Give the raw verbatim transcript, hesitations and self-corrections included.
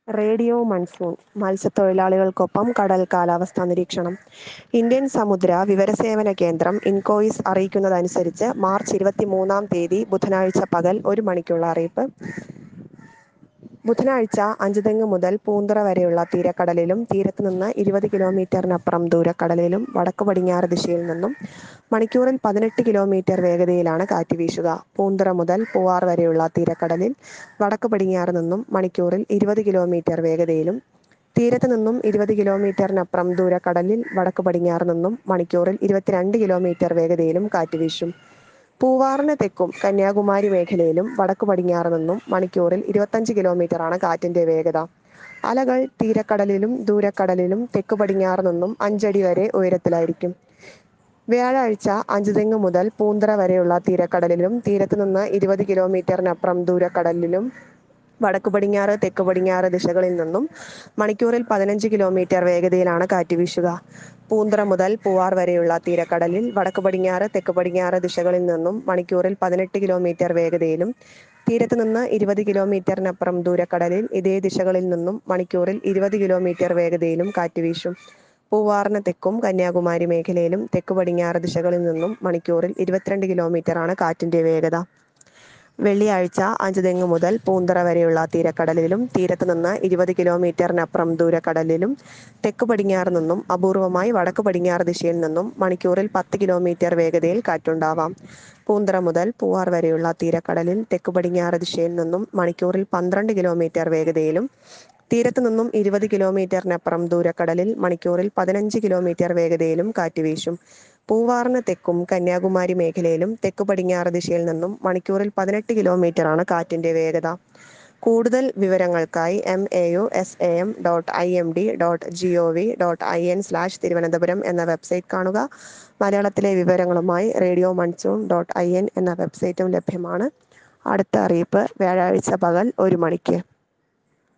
Radio monsoon മത്സ്യത്തൊഴിലാളികൾക്കൊപ്പം കടൽ കാലാവസ്ഥാ നിരീക്ഷണം. ഇന്ത്യൻ സമുദ്ര വിവരസേവന കേന്ദ്രം ഇൻകോയിസ് അറിയിക്കുന്നതനുസരിച്ച് മാർച്ച് ഇരുപത്തിമൂന്നാം തീയതി ബുധനാഴ്ച പകൽ ഒരു മണിക്കുള്ള അറിയിപ്പ്. ബുധനാഴ്ച അഞ്ചുതെങ്ങ് മുതൽ പൂന്തറ വരെയുള്ള തീരക്കടലിലും തീരത്ത് നിന്ന് ഇരുപത് കിലോമീറ്ററിനപ്പുറം ദൂരക്കടലിലും വടക്ക് പടിഞ്ഞാറ് ദിശയിൽ നിന്നും മണിക്കൂറിൽ പതിനെട്ട് കിലോമീറ്റർ വേഗതയിലാണ് കാറ്റ് വീശുക. പൂന്തറ മുതൽ പൂവാർ വരെയുള്ള തീരക്കടലിൽ വടക്ക് പടിഞ്ഞാറ് നിന്നും മണിക്കൂറിൽ ഇരുപത് കിലോമീറ്റർ വേഗതയിലും തീരത്ത് നിന്നും ഇരുപത് കിലോമീറ്ററിനപ്പുറം ദൂരക്കടലിൽ വടക്ക് പടിഞ്ഞാറ് നിന്നും മണിക്കൂറിൽ ഇരുപത്തിരണ്ട് കിലോമീറ്റർ വേഗതയിലും കാറ്റ് വീശും. പൂവാറിന് തെക്കും കന്യാകുമാരി മേഖലയിലും വടക്ക് പടിഞ്ഞാറ് നിന്നും മണിക്കൂറിൽ ഇരുപത്തഞ്ച് കിലോമീറ്ററാണ് കാറ്റിന്റെ വേഗത. അലകൾ തീരക്കടലിലും ദൂരക്കടലിലും തെക്ക് പടിഞ്ഞാറ് നിന്നും അഞ്ചടി വരെ ഉയരത്തിലായിരിക്കും. വ്യാഴാഴ്ച അഞ്ചുതെങ്ങ് മുതൽ പൂന്തറ വരെയുള്ള തീരക്കടലിലും തീരത്ത് നിന്ന് ഇരുപത് കിലോമീറ്ററിനപ്പുറം ദൂരക്കടലിലും വടക്ക് പടിഞ്ഞാറ് തെക്ക് പടിഞ്ഞാറ് ദിശകളിൽ നിന്നും മണിക്കൂറിൽ പതിനഞ്ച് കിലോമീറ്റർ വേഗതയിലാണ് കാറ്റ് വീശുക. പൂന്തറ മുതൽ പൂവാർ വരെയുള്ള തീരക്കടലിൽ വടക്ക് പടിഞ്ഞാറ് തെക്ക് പടിഞ്ഞാറ് ദിശകളിൽ നിന്നും മണിക്കൂറിൽ പതിനെട്ട് കിലോമീറ്റർ വേഗതയിലും തീരത്ത് നിന്ന് ഇരുപത് കിലോമീറ്ററിനപ്പുറം ദൂരക്കടലിൽ ഇതേ ദിശകളിൽ നിന്നും മണിക്കൂറിൽ ഇരുപത് കിലോമീറ്റർ വേഗതയിലും കാറ്റ് വീശും. പൂവാറിന് തെക്കും കന്യാകുമാരി മേഖലയിലും തെക്ക് പടിഞ്ഞാറ് ദിശകളിൽ നിന്നും മണിക്കൂറിൽ ഇരുപത്തിരണ്ട് കിലോമീറ്ററാണ് കാറ്റിന്റെ വേഗത. വെള്ളിയാഴ്ച അഞ്ചുതെങ്ങ് മുതൽ പൂന്തറ വരെയുള്ള തീരക്കടലിലും തീരത്ത് നിന്ന് ഇരുപത് കിലോമീറ്ററിനപ്പുറം ദൂരക്കടലിലും തെക്ക് പടിഞ്ഞാറ് നിന്നും അപൂർവമായി വടക്ക് പടിഞ്ഞാറ് ദിശയിൽ നിന്നും മണിക്കൂറിൽ പത്ത് കിലോമീറ്റർ വേഗതയിൽ കാറ്റുണ്ടാവാം. പൂന്തറ മുതൽ പൂവാർ വരെയുള്ള തീരക്കടലിൽ തെക്ക് പടിഞ്ഞാറ് ദിശയിൽ നിന്നും മണിക്കൂറിൽ പന്ത്രണ്ട് കിലോമീറ്റർ വേഗതയിലും തീരത്ത് നിന്നും ഇരുപത് കിലോമീറ്ററിനപ്പുറം ദൂരക്കടലിൽ മണിക്കൂറിൽ പതിനഞ്ച് കിലോമീറ്റർ വേഗതയിലും കാറ്റ് വീശും. പൂവാറിന് തെക്കും കന്യാകുമാരി മേഖലയിലും തെക്ക് പടിഞ്ഞാറ് ദിശയിൽ നിന്നും മണിക്കൂറിൽ പതിനെട്ട് കിലോമീറ്ററാണ് കാറ്റിന്റെ വേഗത. കൂടുതൽ വിവരങ്ങൾക്കായി M A U S A M dot I M D dot G O V dot I N slash Thiruvananthapuram എന്ന വെബ്സൈറ്റ് കാണുക. മലയാളത്തിലെ വിവരങ്ങളുമായി radio monsoon dot I N എന്ന വെബ്സൈറ്റും ലഭ്യമാണ്. അടുത്ത അറിയിപ്പ് വ്യാഴാഴ്ച പകൽ ഒരു മണിക്ക്.